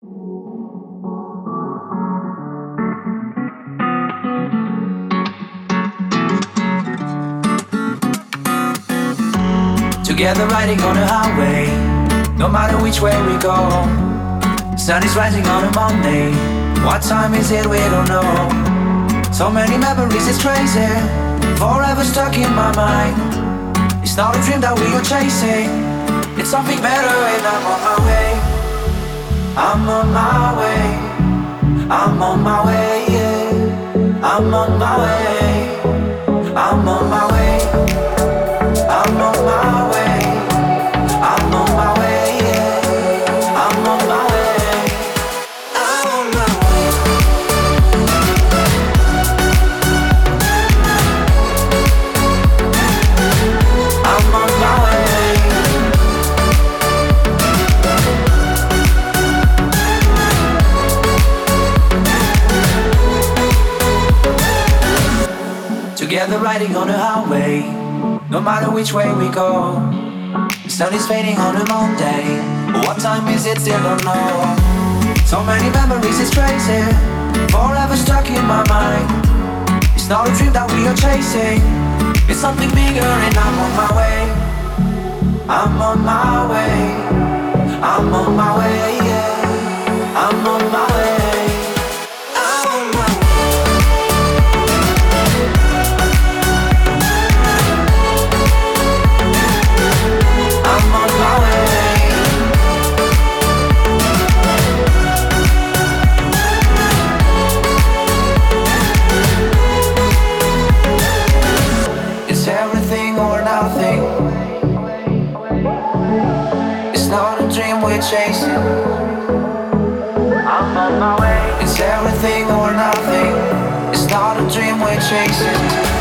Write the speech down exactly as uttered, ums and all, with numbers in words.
Together riding on a highway, no matter which way we go. Sun is rising on a Monday. What time is it? We don't know. So many memories, it's crazy. Forever stuck in my mind. It's not a dream that we are chasing. It's something better and I'm on my way. I'm on my way. I'm on my way, yeah. I'm on my way. I'm on my way. I'm on my way. I'm on my way, yeah. I'm on my way. I'm on my way. I'm on my way. Together riding on the highway, no matter which way we go. The sun is fading on a Monday. What time is it? Still don't know. So many memories, it's crazy. Forever stuck in my mind. It's not a dream that we are chasing. It's something bigger and I'm on my way. I'm on my way. I'm on my way, yeah. I'm on my way. We're chasing. I'm on my way. It's everything or nothing. It's not a dream we're chasing.